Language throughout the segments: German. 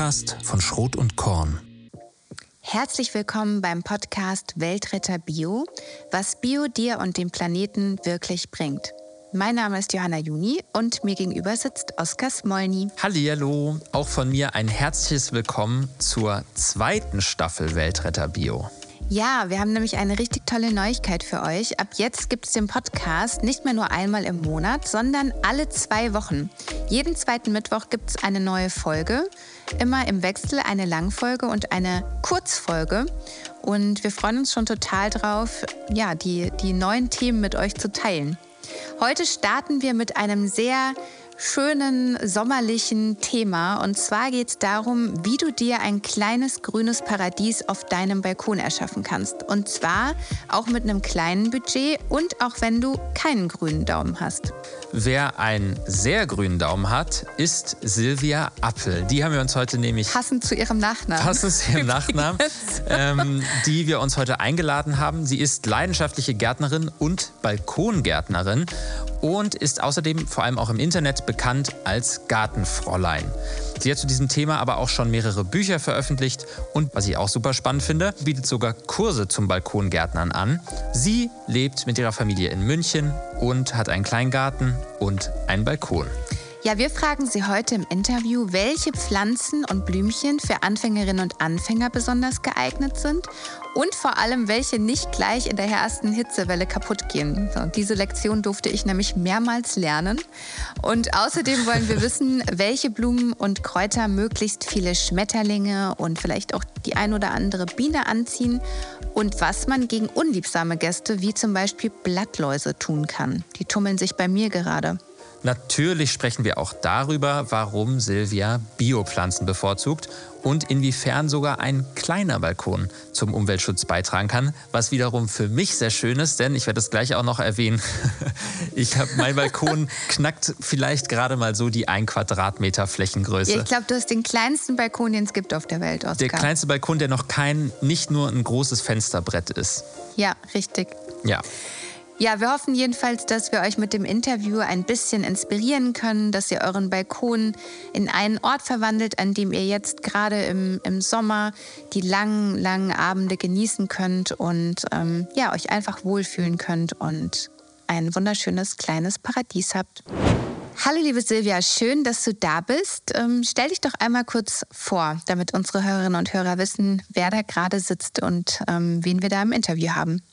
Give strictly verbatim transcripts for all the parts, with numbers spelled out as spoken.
Podcast von Schrot und Korn. Herzlich willkommen beim Podcast Weltretter Bio, was Bio dir und dem Planeten wirklich bringt. Mein Name ist Johanna Juni und mir gegenüber sitzt Oskar Smolny. Hallihallo, auch von mir ein herzliches Willkommen zur zweiten Staffel Weltretter Bio. Ja, wir haben nämlich eine richtig tolle Neuigkeit für euch. Ab jetzt gibt es den Podcast nicht mehr nur einmal im Monat, sondern alle zwei Wochen. Jeden zweiten Mittwoch gibt es eine neue Folge. Immer im Wechsel eine Langfolge und eine Kurzfolge. Und wir freuen uns schon total drauf, ja, die, die neuen Themen mit euch zu teilen. Heute starten wir mit einem sehr schönen sommerlichen Thema. Und zwar geht es darum, wie du dir ein kleines grünes Paradies auf deinem Balkon erschaffen kannst. Und zwar auch mit einem kleinen Budget und auch wenn du keinen grünen Daumen hast. Wer einen sehr grünen Daumen hat, ist Silvia Appel. Die haben wir uns heute nämlich... Passend zu ihrem Nachnamen. Passend zu ihrem Nachnamen, ähm, die wir uns heute eingeladen haben. Sie ist leidenschaftliche Gärtnerin und Balkongärtnerin und ist außerdem vor allem auch im Internet bekannt als Gartenfräulein. Sie hat zu diesem Thema aber auch schon mehrere Bücher veröffentlicht und, was ich auch super spannend finde, bietet sogar Kurse zum Balkongärtnern an. Sie lebt mit ihrer Familie in München und hat einen Kleingarten und einen Balkon. Ja, wir fragen Sie heute im Interview, welche Pflanzen und Blümchen für Anfängerinnen und Anfänger besonders geeignet sind und vor allem, welche nicht gleich in der ersten Hitzewelle kaputt gehen. So, diese Lektion durfte ich nämlich mehrmals lernen. Und außerdem wollen wir wissen, welche Blumen und Kräuter möglichst viele Schmetterlinge und vielleicht auch die ein oder andere Biene anziehen und was man gegen unliebsame Gäste wie zum Beispiel Blattläuse tun kann. Die tummeln sich bei mir gerade. Natürlich sprechen wir auch darüber, warum Silvia Biopflanzen bevorzugt und inwiefern sogar ein kleiner Balkon zum Umweltschutz beitragen kann, was wiederum für mich sehr schön ist, denn ich werde das gleich auch noch erwähnen. Ich habe mein Balkon knackt vielleicht gerade mal so die ein Quadratmeter Flächengröße. Ja, ich glaube, du hast den kleinsten Balkon, den es gibt auf der Welt, Oskar. Der kleinste Balkon, der noch kein, nicht nur ein großes Fensterbrett ist. Ja, richtig. Ja. Ja, wir hoffen jedenfalls, dass wir euch mit dem Interview ein bisschen inspirieren können, dass ihr euren Balkon in einen Ort verwandelt, an dem ihr jetzt gerade im, im Sommer die langen, langen Abende genießen könnt und ähm, ja, euch einfach wohlfühlen könnt und ein wunderschönes kleines Paradies habt. Hallo liebe Silvia, schön, dass du da bist. Ähm, stell dich doch einmal kurz vor, damit unsere Hörerinnen und Hörer wissen, wer da gerade sitzt und ähm, wen wir da im Interview haben.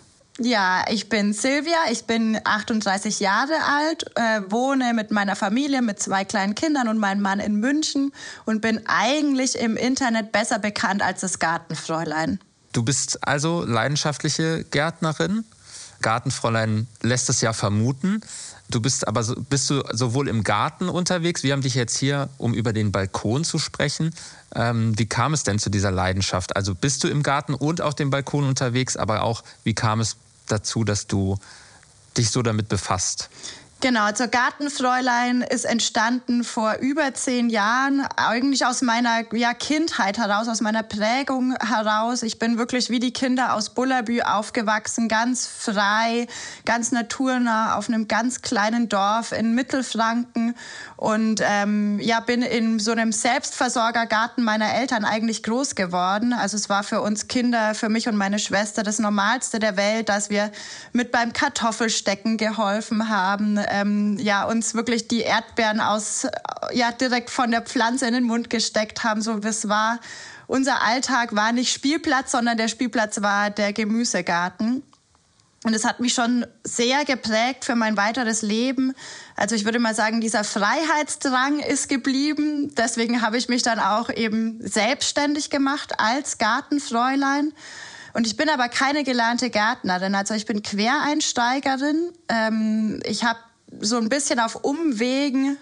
Ja, ich bin Silvia, ich bin achtunddreißig Jahre alt, äh, wohne mit meiner Familie, mit zwei kleinen Kindern und meinem Mann in München und bin eigentlich im Internet besser bekannt als das Gartenfräulein. Du bist also leidenschaftliche Gärtnerin. Gartenfräulein lässt es ja vermuten. Du bist aber so, bist du sowohl im Garten unterwegs, wir haben dich jetzt hier, um über den Balkon zu sprechen. Ähm, wie kam es denn zu dieser Leidenschaft? Also bist du im Garten und auf dem Balkon unterwegs, aber auch, wie kam es dazu, dass du dich so damit befasst? Genau, also Gartenfräulein ist entstanden vor über zehn Jahren, eigentlich aus meiner ja, Kindheit heraus, aus meiner Prägung heraus. Ich bin wirklich wie die Kinder aus Bullabü aufgewachsen, ganz frei, ganz naturnah, auf einem ganz kleinen Dorf in Mittelfranken und ähm, ja, bin in so einem Selbstversorgergarten meiner Eltern eigentlich groß geworden. Also es war für uns Kinder, für mich und meine Schwester das Normalste der Welt, dass wir mit beim Kartoffelstecken geholfen haben, Ähm, ja, uns wirklich die Erdbeeren aus, ja, direkt von der Pflanze in den Mund gesteckt haben. So, das war, unser Alltag war nicht Spielplatz, sondern der Spielplatz war der Gemüsegarten. Und es hat mich schon sehr geprägt für mein weiteres Leben. Also ich würde mal sagen, dieser Freiheitsdrang ist geblieben. Deswegen habe ich mich dann auch eben selbstständig gemacht als Gartenfräulein. Und ich bin aber keine gelernte Gärtnerin. Also ich bin Quereinsteigerin. Ähm, ich habe so ein bisschen auf Umwegen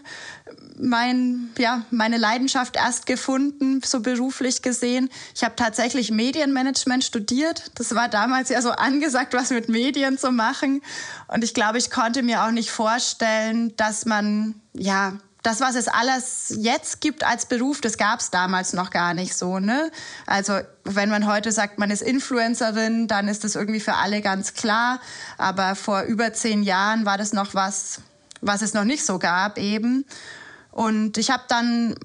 mein, ja, meine Leidenschaft erst gefunden, so beruflich gesehen. Ich habe tatsächlich Medienmanagement studiert. Das war damals ja so angesagt, was mit Medien zu machen. Und ich glaube, ich konnte mir auch nicht vorstellen, dass man, ja, das, was es alles jetzt gibt als Beruf, das gab es damals noch gar nicht so, ne? Also wenn man heute sagt, man ist Influencerin, dann ist das irgendwie für alle ganz klar. Aber vor über zehn Jahren war das noch was, was es noch nicht so gab eben. Und ich habe dann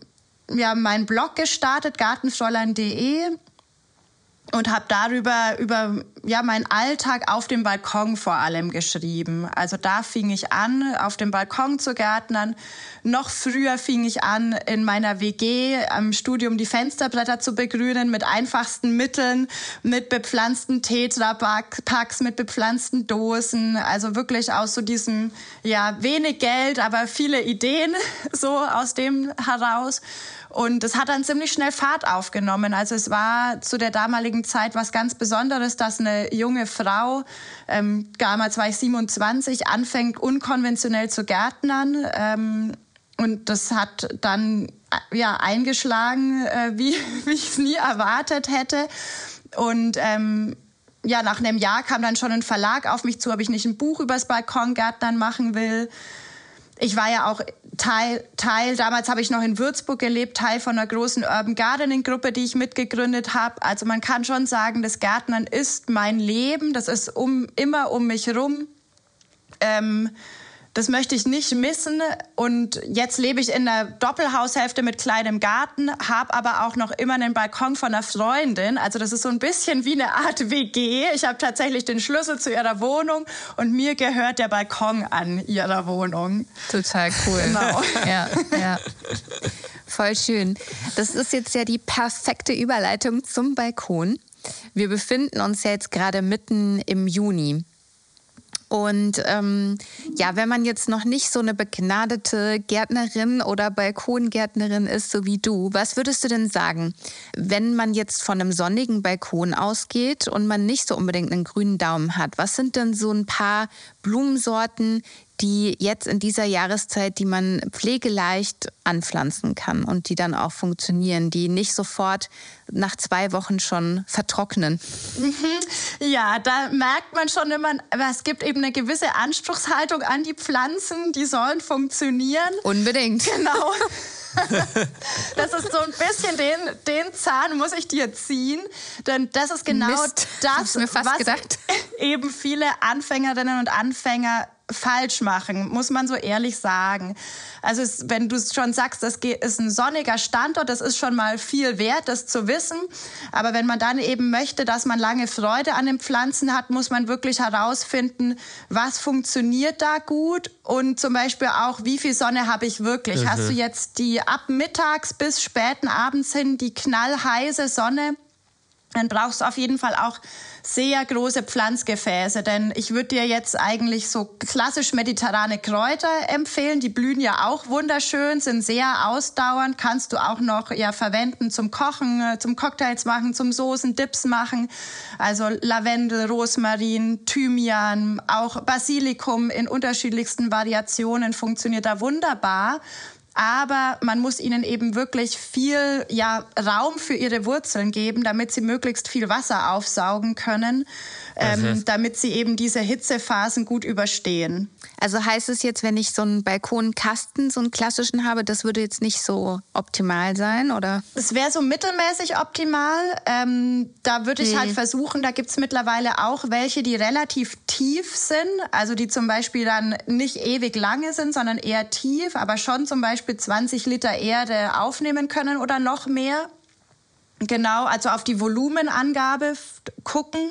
ja, meinen Blog gestartet, gartenfräulein punkt de. Und habe darüber über ja, meinen Alltag auf dem Balkon vor allem geschrieben. Also da fing ich an, auf dem Balkon zu gärtnern. Noch früher fing ich an, in meiner W G am Studium die Fensterbretter zu begrünen mit einfachsten Mitteln, mit bepflanzten Tetrapacks, mit bepflanzten Dosen. Also wirklich aus so diesem, ja, wenig Geld, aber viele Ideen so aus dem heraus. Und es hat dann ziemlich schnell Fahrt aufgenommen. Also es war zu der damaligen Zeit was ganz Besonderes, dass eine junge Frau, ähm, damals war ich siebenundzwanzig, anfängt unkonventionell zu gärtnern. Ähm, und das hat dann ja, eingeschlagen, äh, wie, wie ich es nie erwartet hätte. Und ähm, ja, nach einem Jahr kam dann schon ein Verlag auf mich zu, ob ich nicht ein Buch übers Balkongärtnern machen will. Ich war ja auch Teil, Teil, damals habe ich noch in Würzburg gelebt, Teil von einer großen Urban Gardening Gruppe, die ich mitgegründet habe. Also man kann schon sagen, das Gärtnern ist mein Leben, das ist um, immer um mich rum. Ähm, das möchte ich nicht missen. Und jetzt lebe ich in einer Doppelhaushälfte mit kleinem Garten, habe aber auch noch immer einen Balkon von einer Freundin. Also das ist so ein bisschen wie eine Art W G. Ich habe tatsächlich den Schlüssel zu ihrer Wohnung und mir gehört der Balkon an ihrer Wohnung. Total cool. Genau. Ja, ja. Voll schön. Das ist jetzt ja die perfekte Überleitung zum Balkon. Wir befinden uns ja jetzt gerade mitten im Juni. Und ähm, ja, wenn man jetzt noch nicht so eine begnadete Gärtnerin oder Balkongärtnerin ist, so wie du, was würdest du denn sagen, wenn man jetzt von einem sonnigen Balkon ausgeht und man nicht so unbedingt einen grünen Daumen hat? Was sind denn so ein paar Blumensorten, die jetzt in dieser Jahreszeit, die man pflegeleicht anpflanzen kann und die dann auch funktionieren, die nicht sofort nach zwei Wochen schon vertrocknen? Ja, da merkt man schon immer, es gibt eben eine gewisse Anspruchshaltung an die Pflanzen, die sollen funktionieren. Unbedingt. Genau. Das ist so ein bisschen, den, den Zahn muss ich dir ziehen, denn das ist genau Mist, das, mir fast was gedacht. eben viele Anfängerinnen und Anfänger falsch machen, muss man so ehrlich sagen. Also es, wenn du schon sagst, das ist ein sonniger Standort, das ist schon mal viel wert, das zu wissen. Aber wenn man dann eben möchte, dass man lange Freude an den Pflanzen hat, muss man wirklich herausfinden, was funktioniert da gut und zum Beispiel auch, wie viel Sonne habe ich wirklich. Mhm. Hast du jetzt die ab mittags bis späten Abends hin die knallheiße Sonne, dann brauchst du auf jeden Fall auch sehr große Pflanzgefäße, denn ich würde dir jetzt eigentlich so klassisch mediterrane Kräuter empfehlen. Die blühen ja auch wunderschön, sind sehr ausdauernd, kannst du auch noch ja verwenden zum Kochen, zum Cocktails machen, zum Soßen, Dips machen. Also Lavendel, Rosmarin, Thymian, auch Basilikum in unterschiedlichsten Variationen funktioniert da wunderbar. Aber man muss ihnen eben wirklich viel ja, Raum für ihre Wurzeln geben, damit sie möglichst viel Wasser aufsaugen können, ähm, damit sie eben diese Hitzephasen gut überstehen. Also heißt es jetzt, wenn ich so einen Balkonkasten, so einen klassischen habe, das würde jetzt nicht so optimal sein, oder? Es wäre so mittelmäßig optimal. Ähm, da würde ich hm. halt versuchen, da gibt es mittlerweile auch welche, die relativ tief sind, also die zum Beispiel dann nicht ewig lange sind, sondern eher tief, aber schon zum Beispiel zwanzig Liter Erde aufnehmen können oder noch mehr. Genau, also auf die Volumenangabe gucken.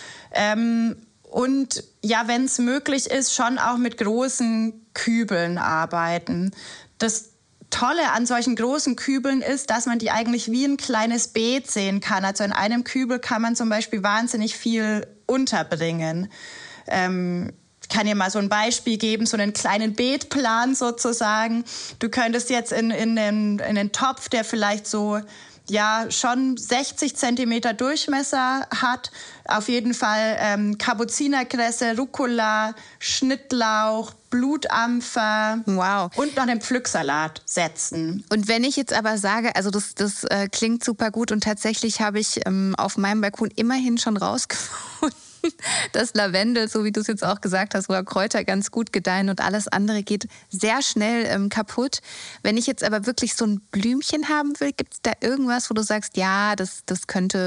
Ähm, und ja, wenn es möglich ist, schon auch mit großen Kübeln arbeiten. Das Tolle an solchen großen Kübeln ist, dass man die eigentlich wie ein kleines Beet sehen kann. Also in einem Kübel kann man zum Beispiel wahnsinnig viel unterbringen. Ähm, Ich kann dir mal so ein Beispiel geben, so einen kleinen Beetplan sozusagen. Du könntest jetzt in, in, den, in den Topf, der vielleicht so ja schon sechzig Zentimeter Durchmesser hat, auf jeden Fall ähm, Kapuzinerkresse, Rucola, Schnittlauch, Blutampfer wow. und noch einen Pflücksalat setzen. Und wenn ich jetzt aber sage, also das, das äh, klingt super gut und tatsächlich habe ich ähm, auf meinem Balkon immerhin schon rausgefunden, dass Lavendel, so wie du es jetzt auch gesagt hast, oder Kräuter ganz gut gedeihen und alles andere geht sehr schnell ähm, kaputt. Wenn ich jetzt aber wirklich so ein Blümchen haben will, gibt es da irgendwas, wo du sagst, ja, das, das könnte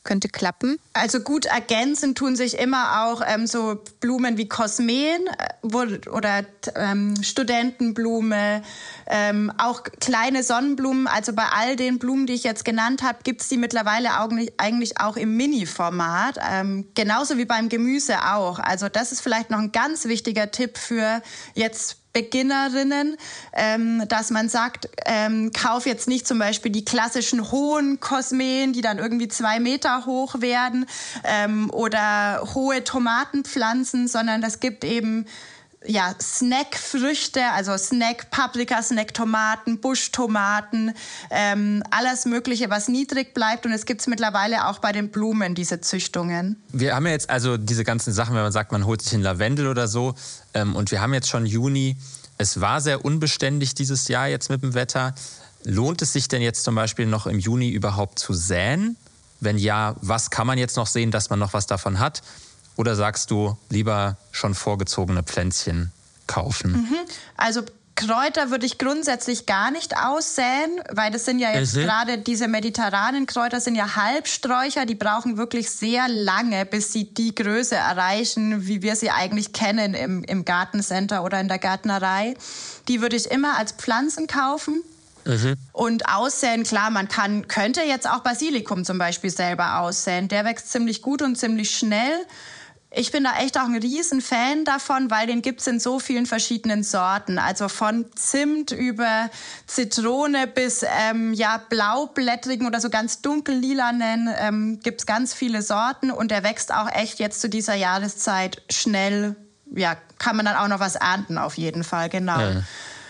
könnte klappen? Also gut ergänzen tun sich immer auch ähm, so Blumen wie Kosmeen wo, oder ähm, Studentenblume, ähm, auch kleine Sonnenblumen. Also bei all den Blumen, die ich jetzt genannt habe, gibt es die mittlerweile eigentlich auch im Mini-Format. Ähm, genauso wie beim Gemüse auch. Also das ist vielleicht noch ein ganz wichtiger Tipp für jetzt Beginnerinnen, ähm, dass man sagt, ähm, kauf jetzt nicht zum Beispiel die klassischen hohen Kosmeen, die dann irgendwie zwei Meter hoch werden, ähm, oder hohe Tomatenpflanzen, sondern es gibt eben ja, Snackfrüchte, also Snack-Paprika, Snack-Tomaten, Buschtomaten, ähm, alles Mögliche, was niedrig bleibt. Und es gibt es mittlerweile auch bei den Blumen, diese Züchtungen. Wir haben ja jetzt also diese ganzen Sachen, wenn man sagt, man holt sich einen Lavendel oder so. Ähm, und wir haben jetzt schon Juni. Es war sehr unbeständig dieses Jahr jetzt mit dem Wetter. Lohnt es sich denn jetzt zum Beispiel noch im Juni überhaupt zu säen? Wenn ja, was kann man jetzt noch sehen, dass man noch was davon hat? Oder sagst du, lieber schon vorgezogene Pflänzchen kaufen? Mhm. Also Kräuter würde ich grundsätzlich gar nicht aussäen, weil das sind ja jetzt mhm. gerade diese mediterranen Kräuter sind ja Halbsträucher, die brauchen wirklich sehr lange, bis sie die Größe erreichen, wie wir sie eigentlich kennen im, im Gartencenter oder in der Gärtnerei. Die würde ich immer als Pflanzen kaufen. Mhm. Und aussäen, klar, man kann, könnte jetzt auch Basilikum zum Beispiel selber aussäen. Der wächst ziemlich gut und ziemlich schnell. Ich bin da echt auch ein Riesenfan davon, weil den gibt's in so vielen verschiedenen Sorten. Also von Zimt über Zitrone bis ähm, ja, blaublättrigen oder so ganz dunkellilanen ähm, gibt's ganz viele Sorten. Und der wächst auch echt jetzt zu dieser Jahreszeit schnell. Ja, kann man dann auch noch was ernten auf jeden Fall, genau. Ja.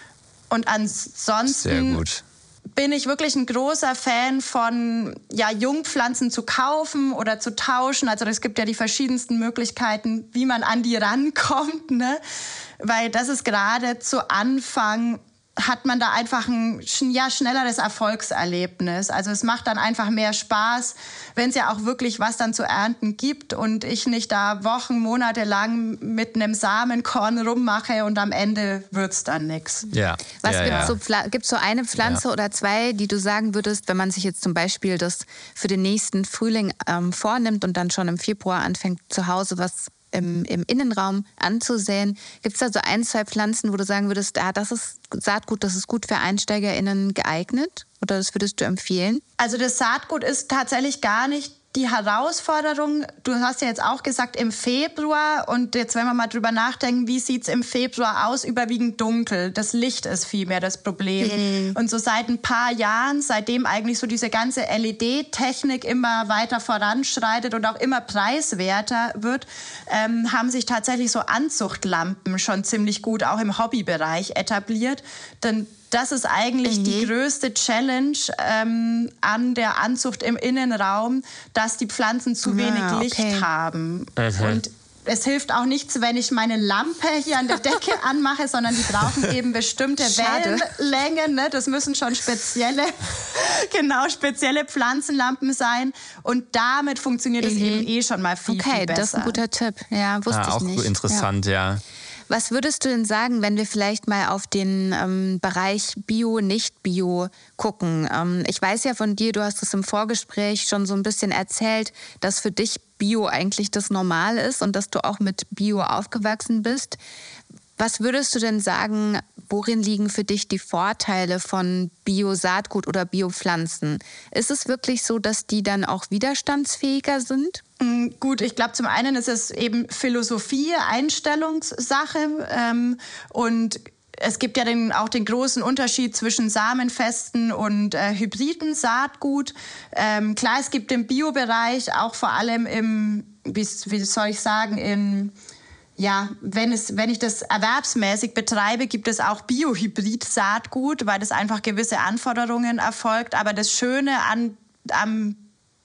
Und ansonsten Sehr gut. bin ich wirklich ein großer Fan von ja, Jungpflanzen zu kaufen oder zu tauschen. Also es gibt ja die verschiedensten Möglichkeiten, wie man an die rankommt, ne? Weil das ist gerade zu Anfang, hat man da einfach ein ja, schnelleres Erfolgserlebnis. Also es macht dann einfach mehr Spaß, wenn es ja auch wirklich was dann zu ernten gibt und ich nicht da Wochen, Monate lang mit einem Samenkorn rummache und am Ende wird's dann nichts. Ja. Was ja, gibt's ja. so, gibt's so eine Pflanze ja. oder zwei, die du sagen würdest, wenn man sich jetzt zum Beispiel das für den nächsten Frühling ähm, vornimmt und dann schon im Februar anfängt, zu Hause was Im, im Innenraum anzusäen. Gibt es da so ein, zwei Pflanzen, wo du sagen würdest, ah, das ist Saatgut, das ist gut für EinsteigerInnen geeignet? Oder das würdest du empfehlen? Also das Saatgut ist tatsächlich gar nicht die Herausforderung. Du hast ja jetzt auch gesagt, im Februar. Und jetzt, wenn wir mal drüber nachdenken, wie sieht es im Februar aus? Überwiegend dunkel. Das Licht ist vielmehr das Problem. Mhm. Und so seit ein paar Jahren, seitdem eigentlich so diese ganze L E D-Technik immer weiter voranschreitet und auch immer preiswerter wird, ähm, haben sich tatsächlich so Anzuchtlampen schon ziemlich gut auch im Hobbybereich etabliert. Denn das ist eigentlich mhm. die größte Challenge ähm, an der Anzucht im Innenraum, dass die Pflanzen zu wenig ah, okay. Licht haben. Mhm. Und es hilft auch nichts, wenn ich meine Lampe hier an der Decke anmache, sondern die brauchen eben bestimmte Schade. Wellenlängen. Ne? Das müssen schon spezielle, genau, spezielle Pflanzenlampen sein. Und damit funktioniert es mhm. eben eh schon mal viel, okay, viel besser. Okay, das ist ein guter Tipp. Ja, wusste ja, ich auch nicht. Auch interessant, ja. ja. Was würdest du denn sagen, wenn wir vielleicht mal auf den ähm, Bereich Bio, Nicht-Bio gucken? Ähm, ich weiß ja von dir, du hast es im Vorgespräch schon so ein bisschen erzählt, dass für dich Bio eigentlich das Normal ist und dass du auch mit Bio aufgewachsen bist. Was würdest du denn sagen, worin liegen für dich die Vorteile von Bio-Saatgut oder Bio-Pflanzen? Ist es wirklich so, dass die dann auch widerstandsfähiger sind? Gut, ich glaube, zum einen ist es eben Philosophie, Einstellungssache ähm, und es gibt ja den, auch den großen Unterschied zwischen samenfesten und äh, hybriden Saatgut. Ähm, klar, es gibt im Bio-Bereich auch vor allem im, wie, wie soll ich sagen, in Ja, wenn, es, wenn ich das erwerbsmäßig betreibe, gibt es auch Bio-Hybrid-Saatgut, weil das einfach gewisse Anforderungen erfolgt. Aber das Schöne an, am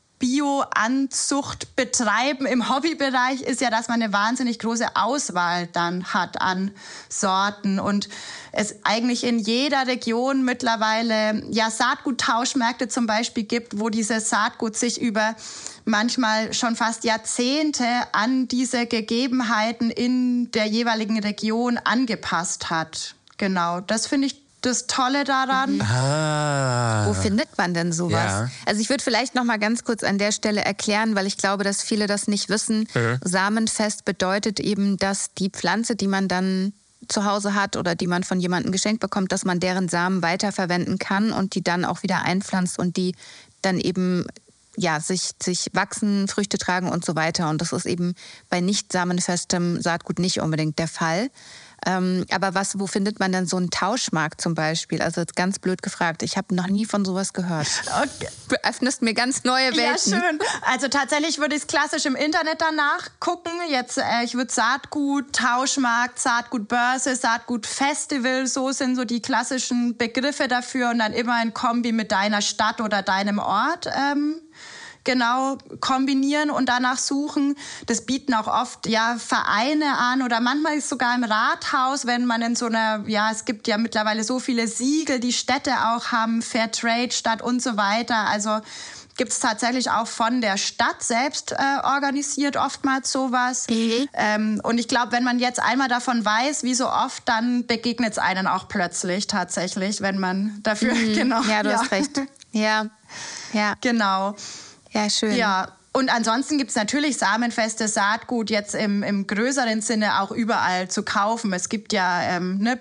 Bio-Anzucht betreiben im Hobbybereich ist ja, dass man eine wahnsinnig große Auswahl dann hat an Sorten und es eigentlich in jeder Region mittlerweile ja Saatguttauschmärkte zum Beispiel gibt, wo dieses Saatgut sich über manchmal schon fast Jahrzehnte an diese Gegebenheiten in der jeweiligen Region angepasst hat. Genau, das finde ich das Tolle daran. Mhm. Ah. Wo findet man denn sowas? Ja. Also ich würde vielleicht noch mal ganz kurz an der Stelle erklären, weil ich glaube, dass viele das nicht wissen. Mhm. Samenfest bedeutet eben, dass die Pflanze, die man dann zu Hause hat oder die man von jemandem geschenkt bekommt, dass man deren Samen weiterverwenden kann und die dann auch wieder einpflanzt und die dann eben ja, sich, sich wachsen, Früchte tragen und so weiter. Und das ist eben bei nicht samenfestem Saatgut nicht unbedingt der Fall. Ähm, aber was, wo findet man denn so einen Tauschmarkt zum Beispiel? Also jetzt ganz blöd gefragt. Ich habe noch nie von sowas gehört. Okay. Du öffnest mir ganz neue Welten. Ja, schön. Also tatsächlich würde ich es klassisch im Internet danach gucken. Jetzt, äh, ich würde Saatgut, Tauschmarkt, Saatgutbörse, Saatgutfestival, so sind so die klassischen Begriffe dafür und dann immer in Kombi mit deiner Stadt oder deinem Ort. Ähm, Genau, kombinieren und danach suchen. Das bieten auch oft ja Vereine an oder manchmal ist sogar im Rathaus, wenn man in so einer, ja, es gibt ja mittlerweile so viele Siegel, die Städte auch haben, Fairtrade Stadt und so weiter. Also gibt es tatsächlich auch von der Stadt selbst äh, organisiert oftmals sowas. Mhm. Ähm, und ich glaube, wenn man jetzt einmal davon weiß, wie so oft, dann begegnet es einen auch plötzlich tatsächlich, wenn man dafür, Mhm. genau. Ja, du hast recht. Ja, ja. Genau. Ja, schön. Ja, und ansonsten gibt es natürlich samenfestes Saatgut jetzt im, im größeren Sinne auch überall zu kaufen. Es gibt ja ähm, ne,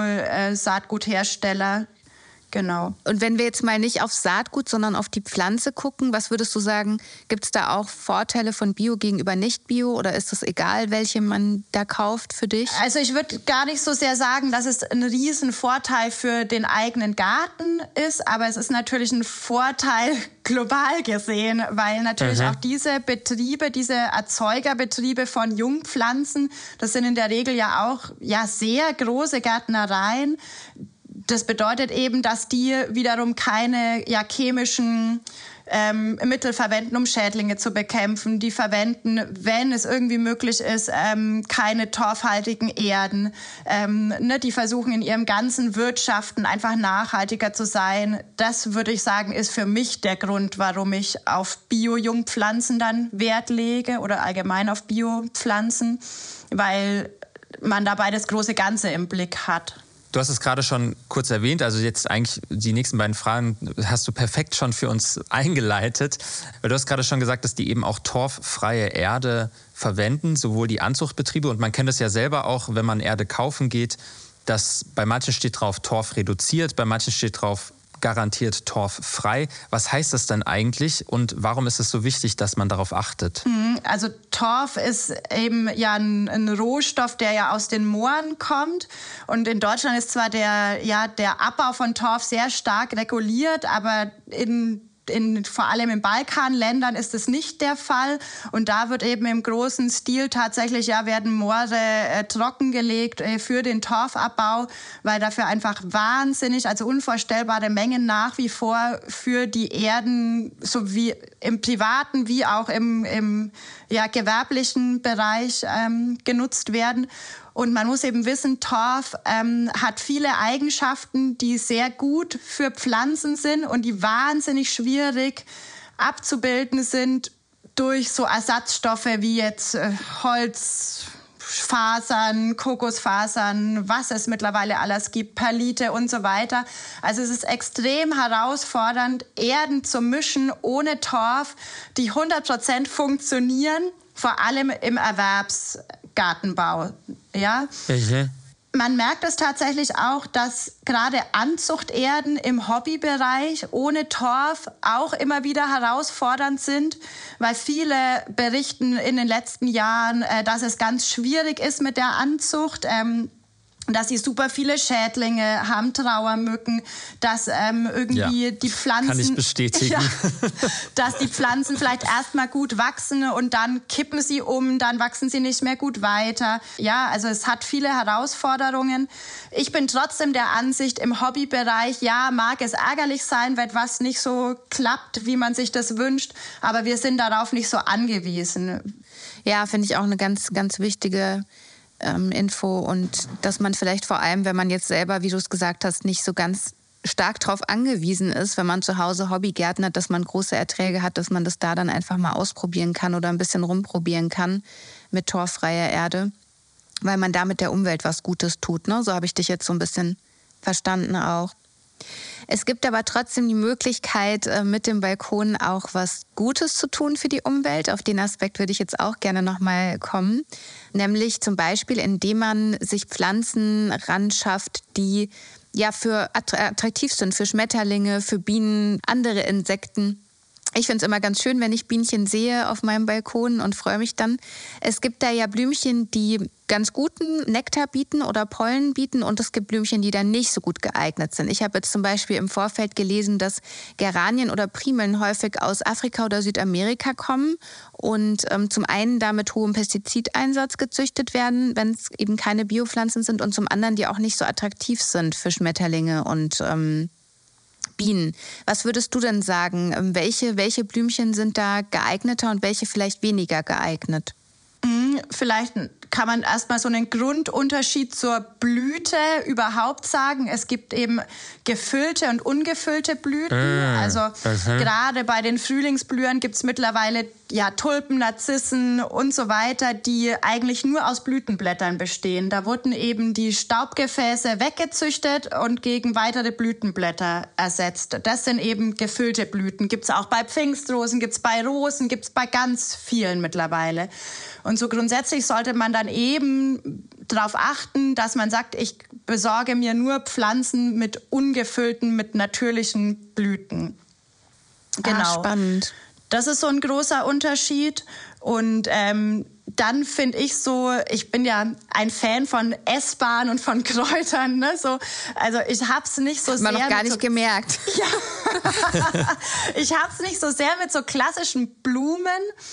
Bio-Saatguthersteller. Genau. Und wenn wir jetzt mal nicht auf Saatgut, sondern auf die Pflanze gucken, was würdest du sagen, gibt es da auch Vorteile von Bio gegenüber Nicht-Bio oder ist es egal, welche man da kauft für dich? Also ich würde gar nicht so sehr sagen, dass es ein Riesenvorteil für den eigenen Garten ist, aber es ist natürlich ein Vorteil global gesehen, weil natürlich Mhm. auch diese Betriebe, diese Erzeugerbetriebe von Jungpflanzen, das sind in der Regel ja auch ja, sehr große Gärtnereien. Das bedeutet eben, dass die wiederum keine ja, chemischen ähm, Mittel verwenden, um Schädlinge zu bekämpfen. Die verwenden, wenn es irgendwie möglich ist, ähm, keine torfhaltigen Erden. Ähm, ne, die versuchen in ihrem ganzen Wirtschaften einfach nachhaltiger zu sein. Das würde ich sagen, ist für mich der Grund, warum ich auf Bio-Jungpflanzen dann Wert lege oder allgemein auf Bio-Pflanzen, weil man dabei das große Ganze im Blick hat. Du hast es gerade schon kurz erwähnt, also jetzt eigentlich die nächsten beiden Fragen hast du perfekt schon für uns eingeleitet. Du hast gerade schon gesagt, dass die eben auch torffreie Erde verwenden, sowohl die Anzuchtbetriebe und man kennt es ja selber auch, wenn man Erde kaufen geht, dass bei manchen steht drauf Torf reduziert, bei manchen steht drauf garantiert torffrei. Was heißt das denn eigentlich und warum ist es so wichtig, dass man darauf achtet? Also Torf ist eben ja ein, ein Rohstoff, der ja aus den Mooren kommt. Und in Deutschland ist zwar der, ja, der Abbau von Torf sehr stark reguliert, aber in In, vor allem in Balkanländern ist es nicht der Fall. Und da wird eben im großen Stil tatsächlich, ja, werden Moore äh, trockengelegt äh, für den Torfabbau, weil dafür einfach wahnsinnig, also unvorstellbare Mengen nach wie vor für die Erden, sowie im privaten wie auch im, im ja, gewerblichen Bereich ähm, genutzt werden. Und man muss eben wissen, Torf ähm, hat viele Eigenschaften, die sehr gut für Pflanzen sind und die wahnsinnig schwierig abzubilden sind durch so Ersatzstoffe wie jetzt äh, Holzfasern, Kokosfasern, was es mittlerweile alles gibt, Perlite und so weiter. Also es ist extrem herausfordernd, Erden zu mischen ohne Torf, die hundert Prozent funktionieren, vor allem im Erwerbsgartenbau. Ja? Mhm. Man merkt es tatsächlich auch, dass gerade Anzuchterden im Hobbybereich ohne Torf auch immer wieder herausfordernd sind, weil viele berichten in den letzten Jahren, dass es ganz schwierig ist mit der Anzucht. Ähm, dass sie super viele Schädlinge haben, Trauermücken, dass ähm, irgendwie ja, die Pflanzen... Kann ich bestätigen. Ja, dass die Pflanzen vielleicht erstmal gut wachsen und dann kippen sie um, dann wachsen sie nicht mehr gut weiter. Ja, also es hat viele Herausforderungen. Ich bin trotzdem der Ansicht, im Hobbybereich, ja, mag es ärgerlich sein, wenn was nicht so klappt, wie man sich das wünscht, aber wir sind darauf nicht so angewiesen. Ja, finde ich auch eine ganz, ganz wichtige Ähm, Info und dass man vielleicht vor allem, wenn man jetzt selber, wie du es gesagt hast, nicht so ganz stark darauf angewiesen ist, wenn man zu Hause Hobbygärtnert, dass man große Erträge hat, dass man das da dann einfach mal ausprobieren kann oder ein bisschen rumprobieren kann mit torffreier Erde, weil man damit der Umwelt was Gutes tut. Ne? So habe ich dich jetzt so ein bisschen verstanden auch. Es gibt aber trotzdem die Möglichkeit, mit dem Balkon auch was Gutes zu tun für die Umwelt. Auf den Aspekt würde ich jetzt auch gerne nochmal kommen. Nämlich zum Beispiel, indem man sich Pflanzen ranschafft, die ja für attraktiv sind, für Schmetterlinge, für Bienen, andere Insekten. Ich finde es immer ganz schön, wenn ich Bienchen sehe auf meinem Balkon und freue mich dann. Es gibt da ja Blümchen, die ganz guten Nektar bieten oder Pollen bieten und es gibt Blümchen, die dann nicht so gut geeignet sind. Ich habe jetzt zum Beispiel im Vorfeld gelesen, dass Geranien oder Primeln häufig aus Afrika oder Südamerika kommen und ähm, zum einen da mit hohem Pestizideinsatz gezüchtet werden, wenn es eben keine Biopflanzen sind und zum anderen die auch nicht so attraktiv sind für Schmetterlinge und ähm, Bienen. Was würdest du denn sagen? Welche, welche Blümchen sind da geeigneter und welche vielleicht weniger geeignet? Vielleicht kann man erstmal so einen Grundunterschied zur Blüte überhaupt sagen. Es gibt eben gefüllte und ungefüllte Blüten. Mm, also uh-huh. gerade bei den Frühlingsblühern gibt es mittlerweile ja, Tulpen, Narzissen und so weiter, die eigentlich nur aus Blütenblättern bestehen. Da wurden eben die Staubgefäße weggezüchtet und gegen weitere Blütenblätter ersetzt. Das sind eben gefüllte Blüten. Gibt es auch bei Pfingstrosen, gibt es bei Rosen, gibt es bei ganz vielen mittlerweile. Und so grundsätzlich sollte man dann eben darauf achten, dass man sagt, ich besorge mir nur Pflanzen mit ungefüllten, mit natürlichen Blüten. Genau. Ah, spannend. Das ist so ein großer Unterschied. Und ähm, dann finde ich so, ich bin ja ein Fan von essbaren und von Kräutern. Ne? So, also ich habe es nicht so Hat sehr... man noch gar nicht so, gemerkt. Ja. Ich habe es nicht so sehr mit so klassischen Blumen.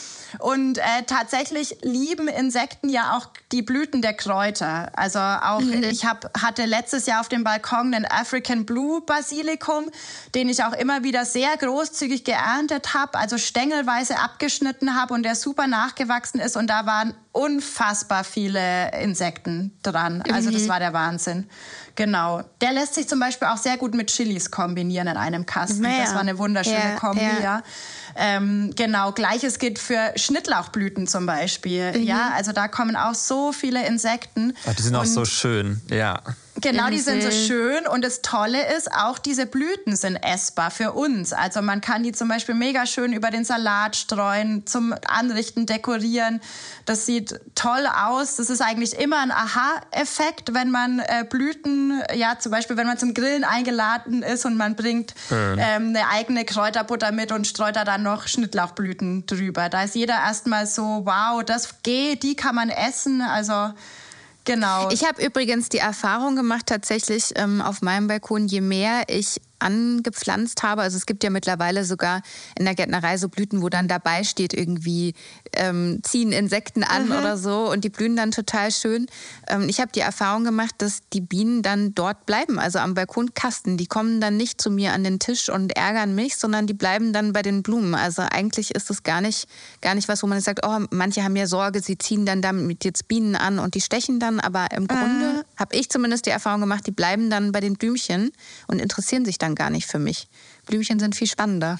Und äh, tatsächlich lieben Insekten ja auch die Blüten der Kräuter. Also auch mhm. ich hab, hatte letztes Jahr auf dem Balkon den African Blue Basilikum, den ich auch immer wieder sehr großzügig geerntet habe, also stängelweise abgeschnitten habe und der super nachgewachsen ist. Und da waren unfassbar viele Insekten dran. Also das war der Wahnsinn. Genau. Der lässt sich zum Beispiel auch sehr gut mit Chilis kombinieren in einem Kasten. Ja. Das war eine wunderschöne ja, Kombi, ja. ja. Ähm, genau, gleiches gilt für Schnittlauchblüten zum Beispiel. Mhm. Ja, also da kommen auch so viele Insekten. Ach, die sind und auch so schön, ja. Genau, die sind so schön und das Tolle ist, auch diese Blüten sind essbar für uns. Also man kann die zum Beispiel mega schön über den Salat streuen, zum Anrichten, dekorieren. Das sieht toll aus. Das ist eigentlich immer ein Aha-Effekt, wenn man äh, Blüten, ja zum Beispiel wenn man zum Grillen eingeladen ist und man bringt ähm, eine eigene Kräuterbutter mit und streut da dann noch Schnittlauchblüten drüber. Da ist jeder erstmal so, wow, das geht, die kann man essen, also... Genau. Ich habe übrigens die Erfahrung gemacht, tatsächlich ähm, auf meinem Balkon, je mehr ich angepflanzt habe, also es gibt ja mittlerweile sogar in der Gärtnerei so Blüten, wo dann dabei steht irgendwie, ähm, ziehen Insekten an mhm. oder so und die blühen dann total schön. Ähm, ich habe die Erfahrung gemacht, dass die Bienen dann dort bleiben, also am Balkonkasten. Die kommen dann nicht zu mir an den Tisch und ärgern mich, sondern die bleiben dann bei den Blumen. Also eigentlich ist es gar nicht, gar nicht was, wo man sagt, oh, manche haben ja Sorge, sie ziehen dann damit jetzt Bienen an und die stechen dann, aber im Grunde mhm. habe ich zumindest die Erfahrung gemacht, die bleiben dann bei den Blümchen und interessieren sich dann gar nicht für mich. Blümchen sind viel spannender.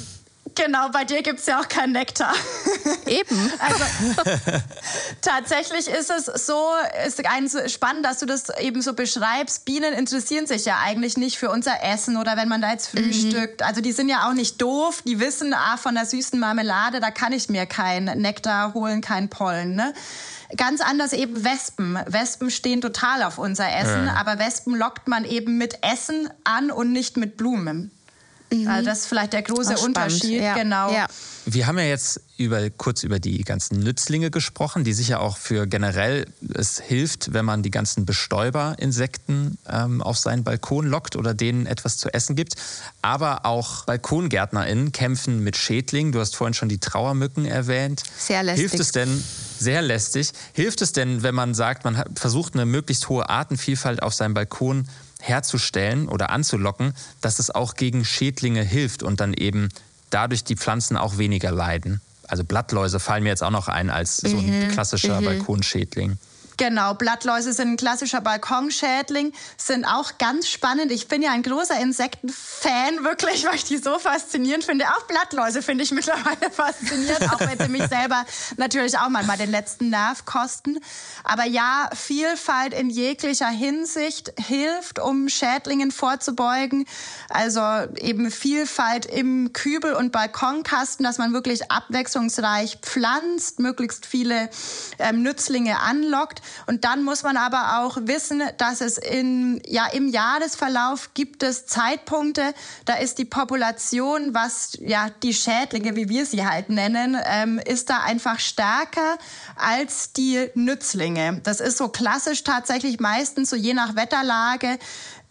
Genau, bei dir gibt es ja auch keinen Nektar. Eben. Also tatsächlich ist es so, ist ein spannend, dass du das eben so beschreibst. Bienen interessieren sich ja eigentlich nicht für unser Essen oder wenn man da jetzt frühstückt. Mhm. Also die sind ja auch nicht doof. Die wissen, ah, von der süßen Marmelade, da kann ich mir keinen Nektar holen, keinen Pollen, ne? Ganz anders eben Wespen. Wespen stehen total auf unser Essen, ja. aber Wespen lockt man eben mit Essen an und nicht mit Blumen. Mhm. Also das ist vielleicht der große Unterschied. Ja. Genau. Ja. Wir haben ja jetzt über, kurz über die ganzen Nützlinge gesprochen, die sicher auch für generell es hilft, wenn man die ganzen Bestäuberinsekten ähm, auf seinen Balkon lockt oder denen etwas zu essen gibt. Aber auch BalkongärtnerInnen kämpfen mit Schädlingen. Du hast vorhin schon die Trauermücken erwähnt. Sehr lästig. Hilft es denn, sehr lästig, hilft es denn, wenn man sagt, man versucht eine möglichst hohe Artenvielfalt auf seinem Balkon herzustellen oder anzulocken, dass es auch gegen Schädlinge hilft und dann eben dadurch die Pflanzen auch weniger leiden? Also Blattläuse fallen mir jetzt auch noch ein als so ein klassischer mhm. Balkonschädling. Genau, Blattläuse sind ein klassischer Balkonschädling, sind auch ganz spannend. Ich bin ja ein großer Insektenfan, wirklich, weil ich die so faszinierend finde. Auch Blattläuse finde ich mittlerweile faszinierend, auch wenn sie mich selber natürlich auch manchmal den letzten Nerv kosten. Aber ja, Vielfalt in jeglicher Hinsicht hilft, um Schädlingen vorzubeugen. Also eben Vielfalt im Kübel- und Balkonkasten, dass man wirklich abwechslungsreich pflanzt, möglichst viele ähm, Nützlinge anlockt. Und dann muss man aber auch wissen, dass es in, ja, im Jahresverlauf gibt es Zeitpunkte, da ist die Population, was ja die Schädlinge, wie wir sie halt nennen, ähm, ist da einfach stärker als die Nützlinge. Das ist so klassisch tatsächlich meistens so je nach Wetterlage.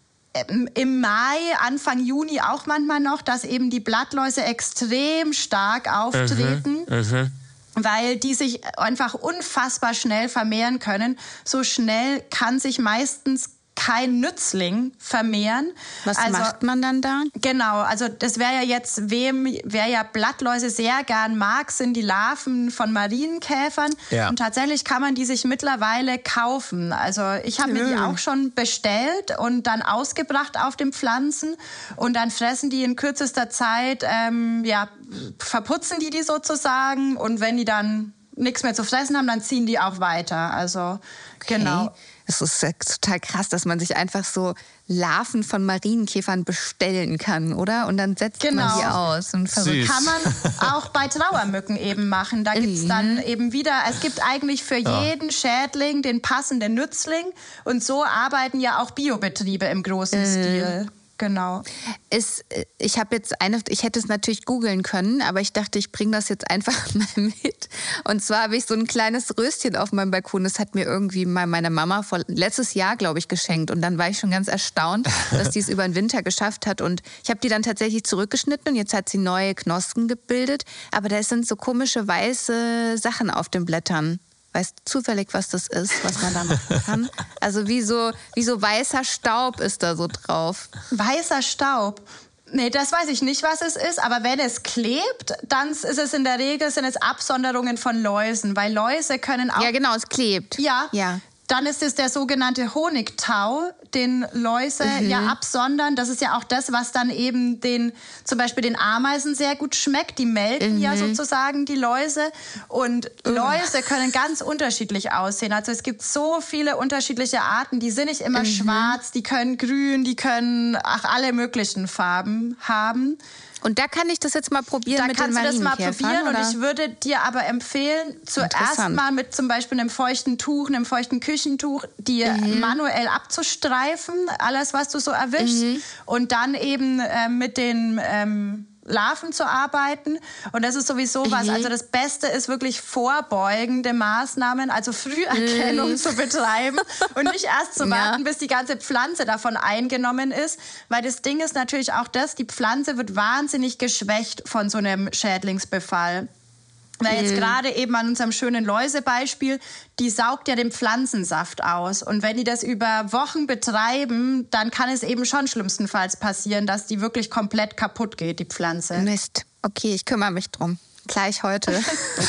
Im Mai, Anfang Juni auch manchmal noch, dass eben die Blattläuse extrem stark auftreten. Mhm, mhm. Weil die sich einfach unfassbar schnell vermehren können. So schnell kann sich meistens kein Nützling vermehren. Was also, macht man dann da? Genau, also das wäre ja jetzt, wem, wer ja Blattläuse sehr gern mag, sind die Larven von Marienkäfern. Ja. Und tatsächlich kann man die sich mittlerweile kaufen. Also ich habe mir die auch schon bestellt und dann ausgebracht auf den Pflanzen. Und dann fressen die in kürzester Zeit, ähm, ja, verputzen die die sozusagen. Und wenn die dann nichts mehr zu fressen haben, dann ziehen die auch weiter. Also okay. Genau. Es ist total krass, dass man sich einfach so Larven von Marienkäfern bestellen kann, oder? Und dann setzt genau. man die aus. Und kann man auch bei Trauermücken eben machen. Da gibt es dann eben wieder, es gibt eigentlich für ja. jeden Schädling den passenden Nützling. Und so arbeiten ja auch Biobetriebe im großen äh. Stil. Genau. Ist, ich habe jetzt eine, ich hätte es natürlich googeln können, aber ich dachte, ich bringe das jetzt einfach mal mit. Und zwar habe ich so ein kleines Röschen auf meinem Balkon. Das hat mir irgendwie mal meine Mama vor, letztes Jahr, glaube ich, geschenkt. Und dann war ich schon ganz erstaunt, dass die es über den Winter geschafft hat. Und ich habe die dann tatsächlich zurückgeschnitten und jetzt hat sie neue Knospen gebildet. Aber da sind so komische weiße Sachen auf den Blättern. Weißt du zufällig, was das ist, was man da machen kann? Also wie so, wie so weißer Staub ist da so drauf. Weißer Staub? Nee, das weiß ich nicht, was es ist. Aber wenn es klebt, dann ist es in der Regel sind es Absonderungen von Läusen. Weil Läuse können auch... Ja, genau, es klebt. Ja, ja. Dann ist es der sogenannte Honigtau, den Läuse mhm. ja absondern. Das ist ja auch das, was dann eben den, zum Beispiel den Ameisen sehr gut schmeckt. Die melken mhm. ja sozusagen die Läuse. Und mhm. Läuse können ganz unterschiedlich aussehen. Also es gibt so viele unterschiedliche Arten. Die sind nicht immer mhm. schwarz, die können grün, die können ach, alle möglichen Farben haben. Und da kann ich das jetzt mal probieren mit den Marienkäfern? Da kannst du das mal probieren oder? Und ich würde dir aber empfehlen, zuerst mal mit zum Beispiel einem feuchten Tuch, einem feuchten Küchentuch, die mhm. manuell abzustreifen, alles, was du so erwischst. Mhm. Und dann eben äh, mit den... Ähm, Larven zu arbeiten. Und das ist sowieso was. Mhm. Also das Beste ist wirklich vorbeugende Maßnahmen, also Früherkennung mhm. zu betreiben und nicht erst zu warten, ja. bis die ganze Pflanze davon eingenommen ist. Weil das Ding ist natürlich auch das, die Pflanze wird wahnsinnig geschwächt von so einem Schädlingsbefall. Weil jetzt gerade eben an unserem schönen Läusebeispiel, die saugt ja den Pflanzensaft aus. Und wenn die das über Wochen betreiben, dann kann es eben schon schlimmstenfalls passieren, dass die wirklich komplett kaputt geht, die Pflanze. Mist. Okay, ich kümmere mich drum. Gleich heute.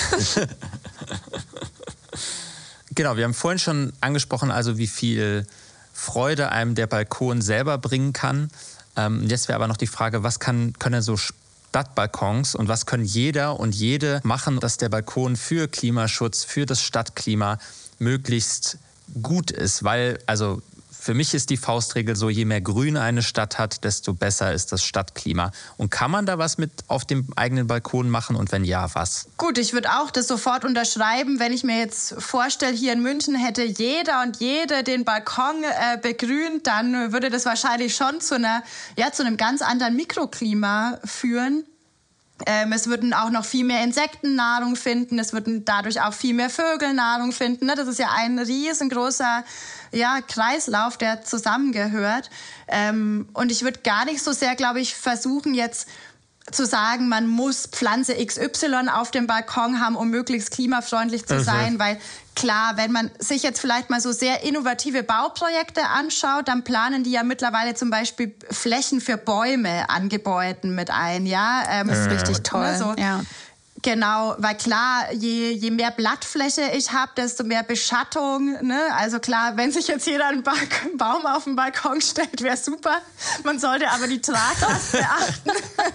Genau, wir haben vorhin schon angesprochen, also wie viel Freude einem der Balkon selber bringen kann. Ähm, jetzt wäre aber noch die Frage, was kann, können so Stadtbalkons und was können jeder und jede machen, dass der Balkon für Klimaschutz, für das Stadtklima möglichst gut ist, weil, also für mich ist die Faustregel so, je mehr Grün eine Stadt hat, desto besser ist das Stadtklima. Und kann man da was mit auf dem eigenen Balkon machen und wenn ja, was? Gut, ich würde auch das sofort unterschreiben, wenn ich mir jetzt vorstelle, hier in München hätte jeder und jede den Balkon äh, begrünt, dann würde das wahrscheinlich schon zu einer, ja, zu einem ganz anderen Mikroklima führen. Ähm, es würden auch noch viel mehr Insekten Nahrung finden, es würden dadurch auch viel mehr Vögel Nahrung finden. Ne? Das ist ja ein riesengroßer ja, Kreislauf, der zusammengehört. Ähm, und ich würde gar nicht so sehr, glaube ich, versuchen jetzt zu sagen, man muss Pflanze X Y auf dem Balkon haben, um möglichst klimafreundlich zu sein, weil klar, wenn man sich jetzt vielleicht mal so sehr innovative Bauprojekte anschaut, dann planen die ja mittlerweile zum Beispiel Flächen für Bäume an Gebäuden mit ein, ja. Ähm, das ist richtig toll, also, ja. Genau, weil klar, je, je mehr Blattfläche ich habe, desto mehr Beschattung. Ne? Also klar, wenn sich jetzt jeder einen Balk- Baum auf den Balkon stellt, wäre super. Man sollte aber die Traglast beachten.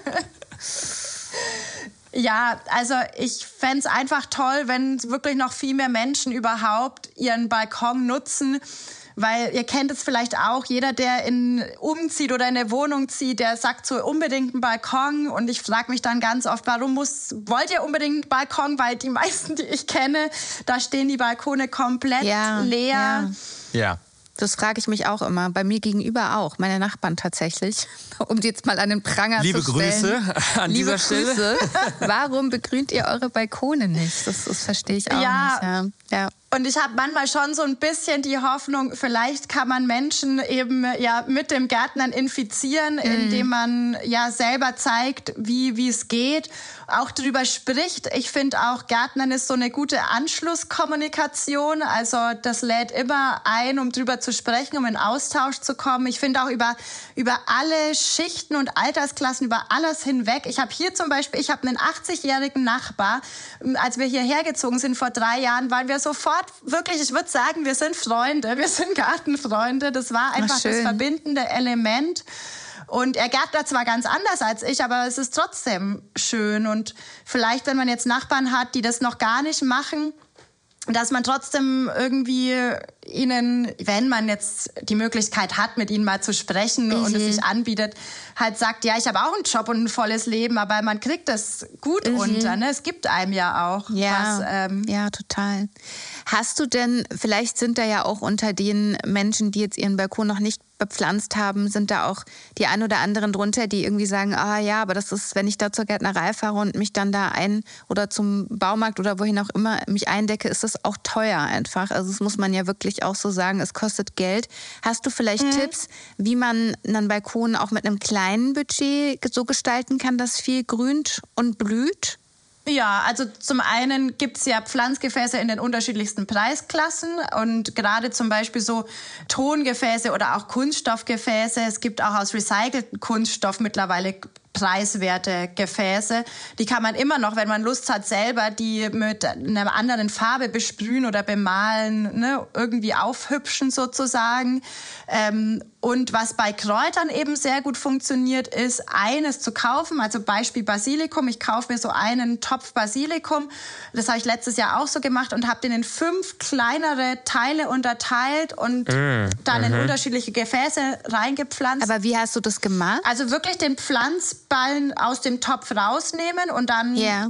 Ja, also ich fände es einfach toll, wenn wirklich noch viel mehr Menschen überhaupt ihren Balkon nutzen. Weil ihr kennt es vielleicht auch, jeder, der in, umzieht oder in eine Wohnung zieht, der sagt so unbedingt einen Balkon. Und ich frage mich dann ganz oft, warum muss, wollt ihr unbedingt einen Balkon? Weil die meisten, die ich kenne, da stehen die Balkone komplett ja, leer. Ja. ja. Das frage ich mich auch immer. Bei mir gegenüber auch. Meine Nachbarn tatsächlich. Um die jetzt mal an den Pranger Liebe zu stellen. Liebe Grüße an Liebe dieser Stelle. Grüße. Warum begrünt ihr eure Balkone nicht? Das, das verstehe ich auch ja. nicht. Ja. Ja. Und ich habe manchmal schon so ein bisschen die Hoffnung, vielleicht kann man Menschen eben ja mit dem Gärtnern infizieren, mhm. indem man ja selber zeigt, wie wie es geht, auch drüber spricht. Ich finde auch, Gärtnern ist so eine gute Anschlusskommunikation. Also das lädt immer ein, um drüber zu sprechen, um in Austausch zu kommen. Ich finde auch über, über alle Schichten und Altersklassen, über alles hinweg. Ich habe hier zum Beispiel, ich habe einen achtzigjährigen Nachbar. Als wir hierher gezogen sind vor drei Jahren, waren wir sofort wirklich, ich würde sagen, wir sind Freunde, wir sind Gartenfreunde. Das war einfach das verbindende Element. Und er gärtnert zwar ganz anders als ich, aber es ist trotzdem schön. Und vielleicht, wenn man jetzt Nachbarn hat, die das noch gar nicht machen, dass man trotzdem irgendwie ihnen, wenn man jetzt die Möglichkeit hat, mit ihnen mal zu sprechen mhm. und es sich anbietet, halt sagt, ja, ich habe auch einen Job und ein volles Leben, aber man kriegt das gut mhm. unter. Ne? Es gibt einem ja auch ja, was. Ähm, ja, total. Hast du denn, vielleicht sind da ja auch unter den Menschen, die jetzt ihren Balkon noch nicht bepflanzt haben, sind da auch die ein oder anderen drunter, die irgendwie sagen, ah ja, aber das ist, wenn ich da zur Gärtnerei fahre und mich dann da ein oder zum Baumarkt oder wohin auch immer mich eindecke, ist das auch teuer einfach. Also das muss man ja wirklich auch so sagen, es kostet Geld. Hast du vielleicht mhm. Tipps, wie man einen Balkon auch mit einem kleinen Budget so gestalten kann, dass viel grünt und blüht? Ja, also zum einen gibt's ja Pflanzgefäße in den unterschiedlichsten Preisklassen und gerade zum Beispiel so Tongefäße oder auch Kunststoffgefäße. Es gibt auch aus recyceltem Kunststoff mittlerweile preiswerte Gefäße. Die kann man immer noch, wenn man Lust hat, selber die mit einer anderen Farbe besprühen oder bemalen, ne, irgendwie aufhübschen sozusagen. Ähm, und was bei Kräutern eben sehr gut funktioniert, ist, eines zu kaufen, also Beispiel Basilikum. Ich kaufe mir so einen Topf Basilikum. Das habe ich letztes Jahr auch so gemacht und habe den in fünf kleinere Teile unterteilt und mm, dann in unterschiedliche Gefäße reingepflanzt. Aber wie hast du das gemacht? Also wirklich den Pflanzballen aus dem Topf rausnehmen und dann yeah.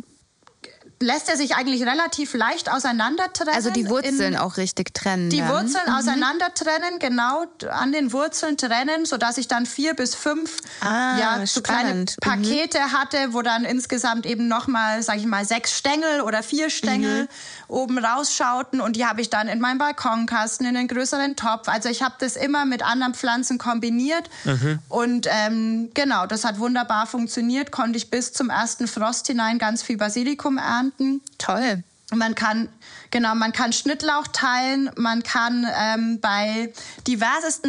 lässt er sich eigentlich relativ leicht auseinander trennen. Also die Wurzeln in, auch richtig trennen. Die dann. Wurzeln mhm. auseinander trennen, genau an den Wurzeln trennen, sodass ich dann vier bis fünf ah, ja, so kleine Pakete mhm. hatte, wo dann insgesamt eben nochmal, sag ich mal, sechs Stängel oder vier Stängel mhm. oben rausschauten und die habe ich dann in meinen Balkonkasten, in einen größeren Topf. Also ich habe das immer mit anderen Pflanzen kombiniert mhm. und ähm, genau, das hat wunderbar funktioniert. Konnte ich bis zum ersten Frost hinein ganz viel Basilikum ernten. Toll. Man kann, genau, man kann Schnittlauch teilen, man kann ähm, bei diversesten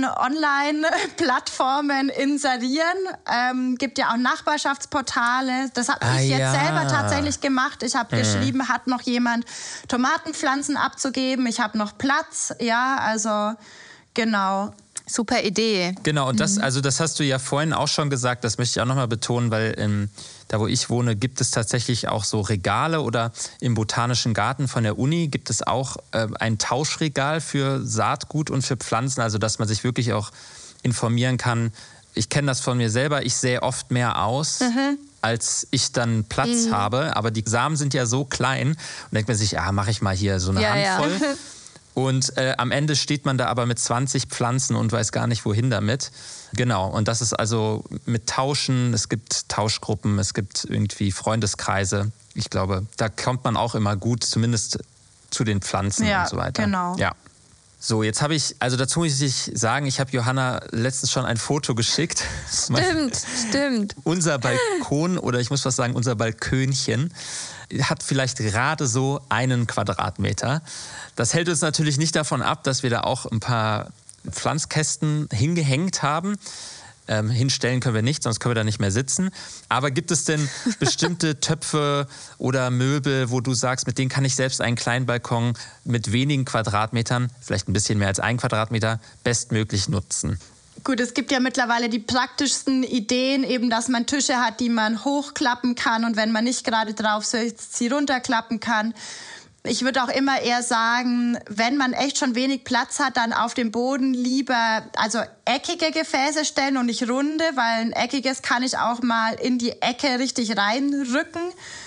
Online-Plattformen inserieren. Ähm, gibt ja auch Nachbarschaftsportale. Das habe ah, ich jetzt ja. selber tatsächlich gemacht. Ich habe mhm. geschrieben, hat noch jemand Tomatenpflanzen abzugeben? Ich habe noch Platz. Ja, also genau. Super Idee. Genau, und das, also das hast du ja vorhin auch schon gesagt, das möchte ich auch nochmal betonen, weil ähm, da, wo ich wohne, gibt es tatsächlich auch so Regale oder im Botanischen Garten von der Uni gibt es auch äh, ein Tauschregal für Saatgut und für Pflanzen, also dass man sich wirklich auch informieren kann. Ich kenne das von mir selber, ich sähe oft mehr aus, mhm. als ich dann Platz mhm. habe, aber die Samen sind ja so klein und denkt man sich, ah, mache ich mal hier so eine ja, Handvoll. Ja. Und äh, am Ende steht man da aber mit zwanzig Pflanzen und weiß gar nicht, wohin damit. Genau, und das ist also mit Tauschen, es gibt Tauschgruppen, es gibt irgendwie Freundeskreise. Ich glaube, da kommt man auch immer gut, zumindest zu den Pflanzen ja, und so weiter. Genau. Ja. So, jetzt habe ich, also dazu muss ich sagen, ich habe Johanna letztens schon ein Foto geschickt. Stimmt, stimmt. Unser Balkon oder ich muss was sagen, unser Balkönchen hat vielleicht gerade so einen Quadratmeter. Das hält uns natürlich nicht davon ab, dass wir da auch ein paar Pflanzkästen hingehängt haben. Ähm, hinstellen können wir nicht, sonst können wir da nicht mehr sitzen. Aber gibt es denn bestimmte Töpfe oder Möbel, wo du sagst, mit denen kann ich selbst einen kleinen Balkon mit wenigen Quadratmetern, vielleicht ein bisschen mehr als ein Quadratmeter, bestmöglich nutzen? Gut, es gibt ja mittlerweile die praktischsten Ideen, eben, dass man Tische hat, die man hochklappen kann und wenn man nicht gerade drauf sitzt, sie runterklappen kann. Ich würde auch immer eher sagen, wenn man echt schon wenig Platz hat, dann auf dem Boden lieber also eckige Gefäße stellen und nicht runde, weil ein eckiges kann ich auch mal in die Ecke richtig reinrücken.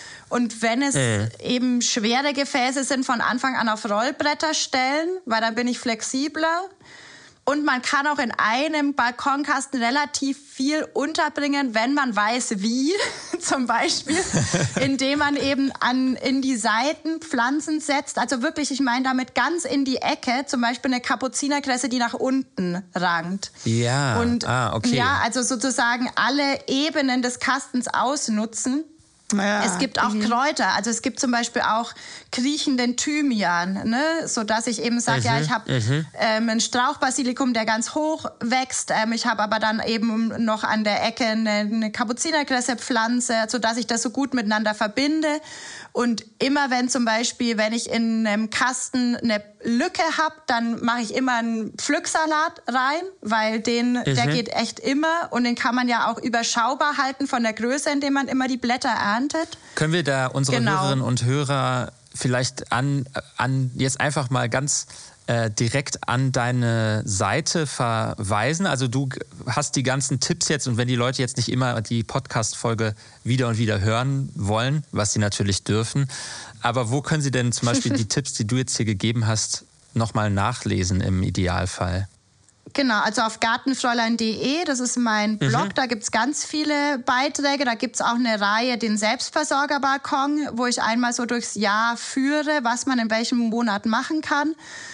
Und wenn es äh. eben schwere Gefäße sind, von Anfang an auf Rollbretter stellen, weil dann bin ich flexibler. Und man kann auch in einem Balkonkasten relativ viel unterbringen, wenn man weiß wie. Zum Beispiel, indem man eben an, in die Seiten Pflanzen setzt. Also wirklich, ich meine damit ganz in die Ecke. Zum Beispiel eine Kapuzinerkresse, die nach unten rankt. Ja, und, ah, okay. Ja, also sozusagen alle Ebenen des Kastens ausnutzen. Ja. Es gibt auch mhm. Kräuter, also es gibt zum Beispiel auch kriechenden Thymian, ne? Sodass ich eben sage, mhm. ja, ich habe mhm. ähm, ein Strauchbasilikum, der ganz hoch wächst. Ähm, ich habe aber dann eben noch an der Ecke eine, eine Kapuzinerkresse-Pflanze, sodass ich das so gut miteinander verbinde. Und immer wenn zum Beispiel, wenn ich in einem Kasten eine Lücke habe, dann mache ich immer einen Pflücksalat rein, weil den, mhm. der geht echt immer und den kann man ja auch überschaubar halten von der Größe, indem man immer die Blätter erntet. Können wir da unsere genau. Hörerinnen und Hörer vielleicht an, an jetzt einfach mal ganz äh, direkt an deine Seite verweisen? Also du hast die ganzen Tipps jetzt und wenn die Leute jetzt nicht immer die Podcast-Folge wieder und wieder hören wollen, was sie natürlich dürfen, aber wo können sie denn zum Beispiel die Tipps, die du jetzt hier gegeben hast, nochmal nachlesen im Idealfall? Genau, also auf gartenfräulein punkt de, das ist mein Blog, mhm. da gibt es ganz viele Beiträge. Da gibt es auch eine Reihe, den Selbstversorgerbalkon, wo ich einmal so durchs Jahr führe, was man in welchem Monat machen kann.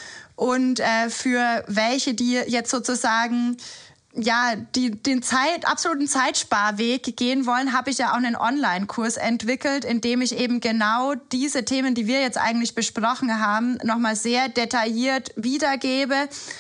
Und äh, für welche, die jetzt sozusagen ja, die den Zeit, absoluten Zeitsparweg gehen wollen, habe ich ja auch einen Online-Kurs entwickelt, in dem ich eben genau diese Themen, die wir jetzt eigentlich besprochen haben, nochmal sehr detailliert wiedergebe.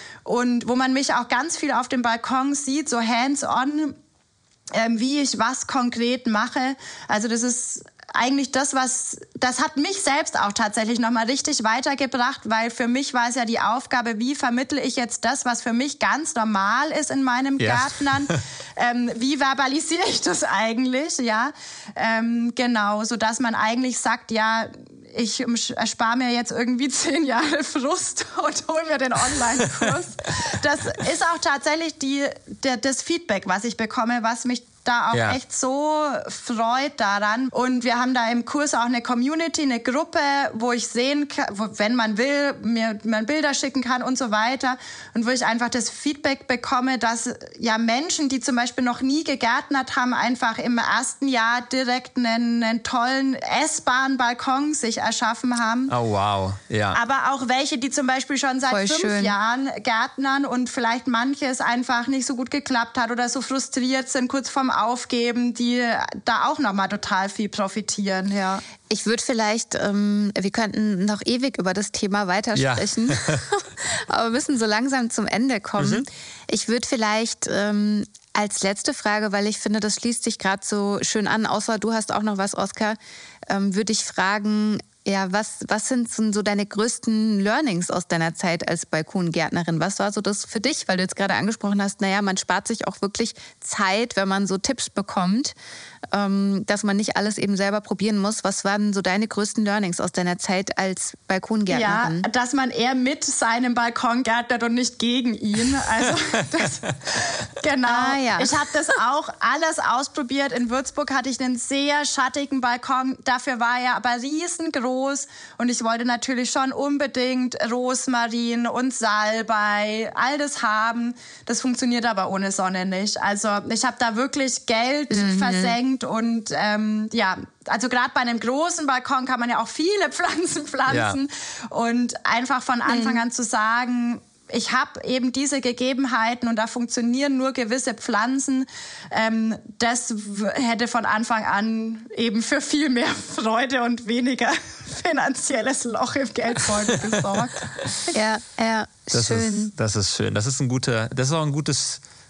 Und wo man mich auch ganz viel auf dem Balkon sieht, so hands-on, ähm, wie ich was konkret mache. Also das ist eigentlich das, was, das hat mich selbst auch tatsächlich nochmal richtig weitergebracht, weil für mich war es ja die Aufgabe, wie vermittle ich jetzt das, was für mich ganz normal ist in meinem yeah. Gärtnern, ähm, wie verbalisiere ich das eigentlich, ja, ähm, genau, sodass man eigentlich sagt, ja, ich erspare mir jetzt irgendwie zehn Jahre Frust und hole mir den Online-Kurs. Das ist auch tatsächlich die, der, das Feedback, was ich bekomme, was mich da auch ja. echt so freut daran. Und wir haben da im Kurs auch eine Community, eine Gruppe, wo ich sehen kann, wo, wenn man will, mir man Bilder schicken kann und so weiter. Und wo ich einfach das Feedback bekomme, dass ja Menschen, die zum Beispiel noch nie gegärtnert haben, einfach im ersten Jahr direkt einen, einen tollen essbaren Balkon sich erschaffen haben. Oh wow, ja. Aber auch welche, die zum Beispiel schon seit Voll fünf schön. Jahren gärtnern und vielleicht manches einfach nicht so gut geklappt hat oder so frustriert sind, kurz vorm Aufgeben, die da auch nochmal total viel profitieren, ja. Ich würde vielleicht, ähm, wir könnten noch ewig über das Thema weitersprechen, ja. aber müssen so langsam zum Ende kommen. Mhm. Ich würde vielleicht ähm, als letzte Frage, weil ich finde, das schließt sich gerade so schön an, außer du hast auch noch was, Oskar, ähm, würde ich fragen, ja, was, was sind so deine größten Learnings aus deiner Zeit als Balkongärtnerin? Was war so das für dich? Weil du jetzt gerade angesprochen hast, naja, man spart sich auch wirklich Zeit, wenn man so Tipps bekommt, ähm, dass man nicht alles eben selber probieren muss. Was waren so deine größten Learnings aus deiner Zeit als Balkongärtnerin? Ja, dass man eher mit seinem Balkon gärtnert und nicht gegen ihn. Also das, genau. Ah, ja. Ich habe das auch alles ausprobiert. In Würzburg hatte ich einen sehr schattigen Balkon. Dafür war er aber riesengroß. Und ich wollte natürlich schon unbedingt Rosmarin und Salbei, all das haben. Das funktioniert aber ohne Sonne nicht. Also ich habe da wirklich Geld mhm. versenkt und ähm, ja, also gerade bei einem großen Balkon kann man ja auch viele Pflanzen pflanzen. Ja. Und einfach von Anfang mhm. an zu sagen, ich habe eben diese Gegebenheiten und da funktionieren nur gewisse Pflanzen. Ähm, das w- hätte von Anfang an eben für viel mehr Freude und weniger finanzielles Loch im Geldbeutel gesorgt. Ja, ja, das schön. Ist, das ist schön. Das ist ein guter, das ist auch ein gutes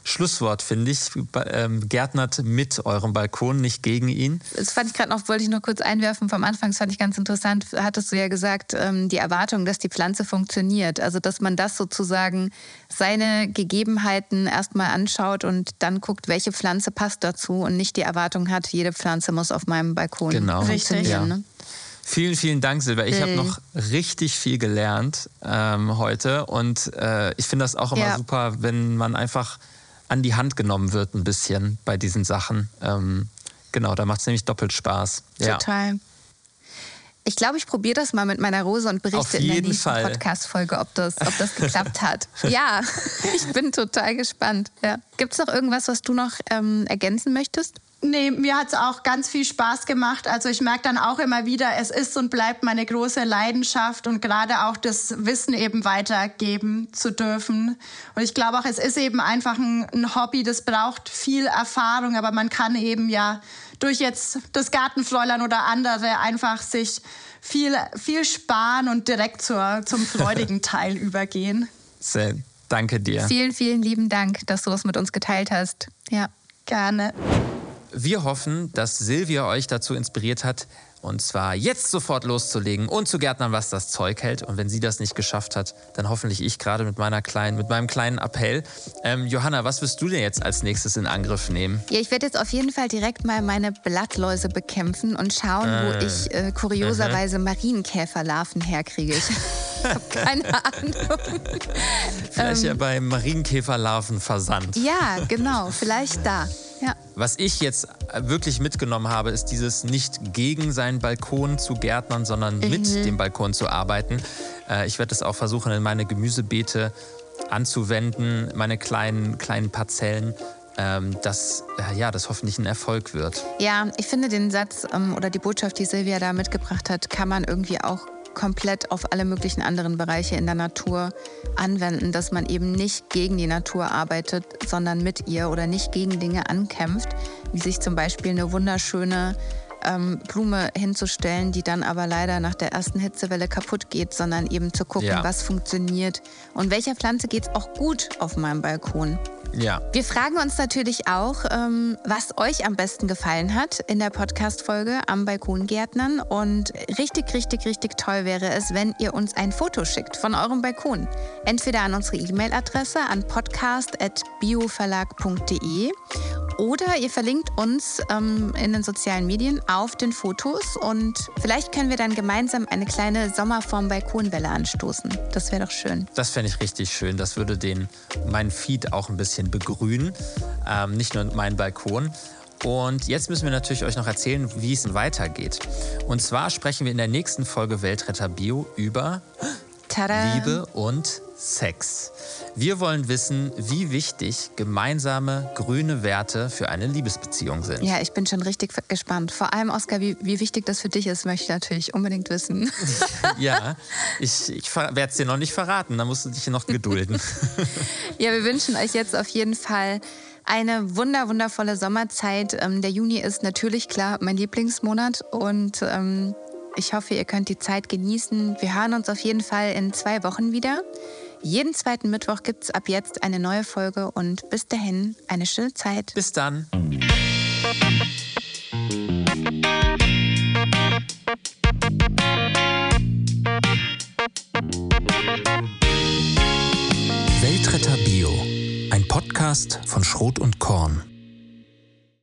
Schlusswort, finde ich. Ähm, gärtnert mit eurem Balkon, nicht gegen ihn. Das fand ich gerade noch, wollte ich noch kurz einwerfen vom Anfang, das fand ich ganz interessant. Hattest du ja gesagt, ähm, die Erwartung, dass die Pflanze funktioniert. Also, dass man das sozusagen seine Gegebenheiten erstmal anschaut und dann guckt, welche Pflanze passt dazu und nicht die Erwartung hat, jede Pflanze muss auf meinem Balkon genau. funktionieren. Ja. Ne? Vielen, vielen Dank, Silvia. Ich habe noch richtig viel gelernt ähm, heute und äh, ich finde das auch immer ja. super, wenn man einfach an die Hand genommen wird ein bisschen bei diesen Sachen. Ähm, genau, da macht es nämlich doppelt Spaß. Total. Ja. Ich glaube, ich probiere das mal mit meiner Rose und berichte in der nächsten Fall. Podcast-Folge, ob das, ob das geklappt hat. Ja, ich bin total gespannt. Ja. Gibt es noch irgendwas, was du noch ähm, ergänzen möchtest? Nee, mir hat es auch ganz viel Spaß gemacht. Also ich merke dann auch immer wieder, es ist und bleibt meine große Leidenschaft und gerade auch das Wissen eben weitergeben zu dürfen. Und ich glaube auch, es ist eben einfach ein, ein Hobby, das braucht viel Erfahrung, aber man kann eben ja durch jetzt das Gartenfräulein oder andere einfach sich viel, viel sparen und direkt zur, zum freudigen Teil übergehen. Sehr, danke dir. Vielen, vielen lieben Dank, dass du das mit uns geteilt hast. Ja, gerne. Wir hoffen, dass Silvia euch dazu inspiriert hat, und zwar jetzt sofort loszulegen und zu gärtnern, was das Zeug hält. Und wenn sie das nicht geschafft hat, dann hoffentlich ich gerade mit meiner kleinen, mit meinem kleinen Appell. Ähm, Johanna, was wirst du denn jetzt als nächstes in Angriff nehmen? Ja, ich werde jetzt auf jeden Fall direkt mal meine Blattläuse bekämpfen und schauen, äh, wo ich äh, kurioserweise uh-huh. Marienkäferlarven herkriege. Ich habe keine Ahnung. Vielleicht ähm, ja beim Marienkäferlarvenversand. Ja, genau, vielleicht da. Ja. Was ich jetzt wirklich mitgenommen habe, ist dieses nicht gegen seinen Balkon zu gärtnern, sondern mhm. mit dem Balkon zu arbeiten. Äh, ich werde es auch versuchen, in meine Gemüsebeete anzuwenden, meine kleinen, kleinen Parzellen, ähm, dass äh, ja, das hoffentlich ein Erfolg wird. Ja, ich finde den Satz ähm, oder die Botschaft, die Silvia da mitgebracht hat, kann man irgendwie auch komplett auf alle möglichen anderen Bereiche in der Natur anwenden, dass man eben nicht gegen die Natur arbeitet, sondern mit ihr oder nicht gegen Dinge ankämpft, wie sich zum Beispiel eine wunderschöne ähm, Blume hinzustellen, die dann aber leider nach der ersten Hitzewelle kaputt geht, sondern eben zu gucken, ja. was funktioniert und welcher Pflanze geht es auch gut auf meinem Balkon. Ja. Wir fragen uns natürlich auch, ähm, was euch am besten gefallen hat in der Podcast-Folge am Balkongärtnern. Und richtig, richtig, richtig toll wäre es, wenn ihr uns ein Foto schickt von eurem Balkon. Entweder an unsere E-Mail-Adresse an podcast at bioverlag punkt de oder ihr verlinkt uns ähm, in den sozialen Medien auf den Fotos und vielleicht können wir dann gemeinsam eine kleine Sommerform-Balkonwelle anstoßen. Das wäre doch schön. Das fände ich richtig schön. Das würde den, meinen Feed auch ein bisschen begrünen, ähm, nicht nur meinen Balkon. Und jetzt müssen wir natürlich euch noch erzählen, wie es weitergeht. Und zwar sprechen wir in der nächsten Folge Weltretter Bio über Tada. Liebe und Sex. Wir wollen wissen, wie wichtig gemeinsame grüne Werte für eine Liebesbeziehung sind. Ja, ich bin schon richtig gespannt. Vor allem, Oskar, wie, wie wichtig das für dich ist, möchte ich natürlich unbedingt wissen. Ja, ich, ich werde es dir noch nicht verraten, da musst du dich noch gedulden. Ja, wir wünschen euch jetzt auf jeden Fall eine wunder, wundervolle Sommerzeit. Ähm, der Juni ist natürlich klar mein Lieblingsmonat und ähm, ich hoffe, ihr könnt die Zeit genießen. Wir hören uns auf jeden Fall in zwei Wochen wieder. Jeden zweiten Mittwoch gibt es ab jetzt eine neue Folge und bis dahin eine schöne Zeit. Bis dann. Weltretter Bio, ein Podcast von Schrot und Korn.